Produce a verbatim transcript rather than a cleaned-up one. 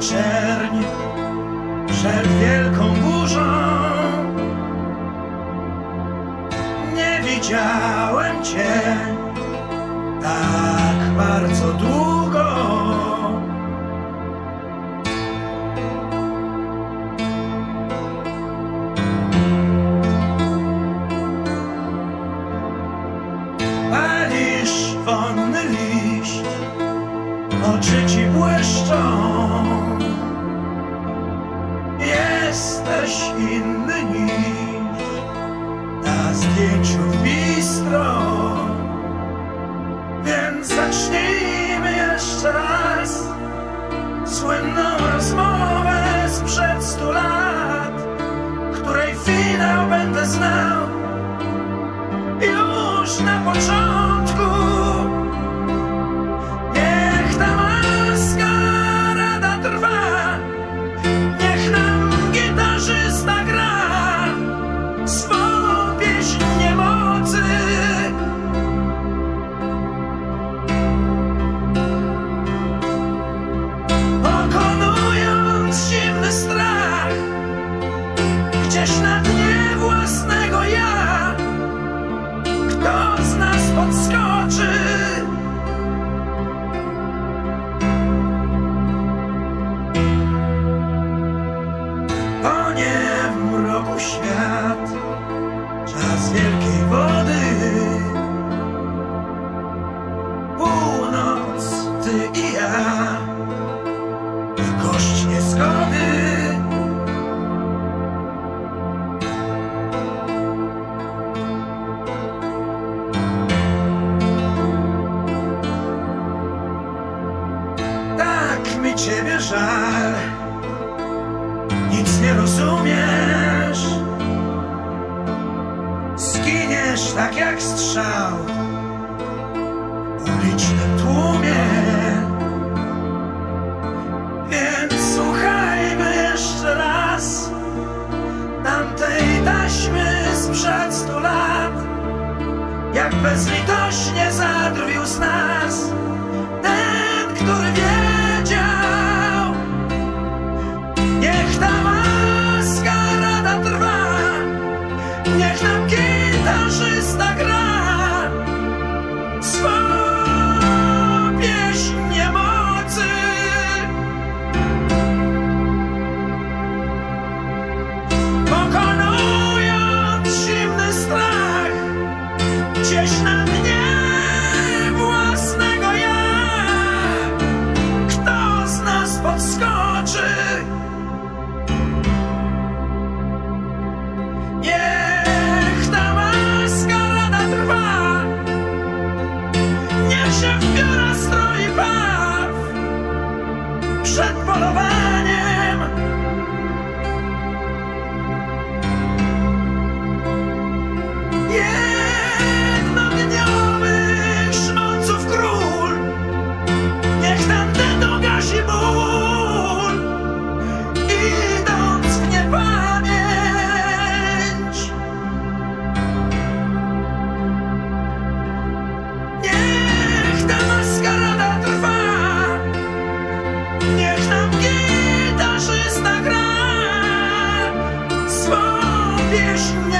czerń przed wielką burzą. Nie widziałem cię tak bardzo długo. Palisz wonny liść, oczy ci błyszczą. Jesteś inny niż na zdjęciu w bistro. Więc zacznijmy jeszcze raz słynną rozmowę sprzed stu lat, której finał będę znał już na początku. Niech ta maskarada trwa, niech nam gitarzysta gra swą pieśń niemocy. Pokonując zimny strach gdzieś na dnie własnego ja, kto z nas podskoczy? Tonie w mroku świat, czas wielkiej wody. Północ, ty i ja, i kość niezgody. Tak mi ciebie żal, nic nie rozumiesz. Zginiesz tak jak strzał w ulicznym tłumie. Więc słuchajmy jeszcze raz tamtej taśmy sprzed stu lat, jak bezlitośnie zadrwił z nas ten, który wiedział. Niech ta maskarada trwa, niech nam gitarzysta gra swą pieśń niemocy. Pokonując zimny strach gdzieś na dnie własnego ja, kto z nas podskoczy? Niech ta maskarada trwa, niech się w pióra stroi baw przed polowaniem. Jednodniowych szmoców król, niech tamten dogasi ból, idąc w niepamięć. Niech ta maskarada trwa, niech nam gitarzysta gra swą pieśń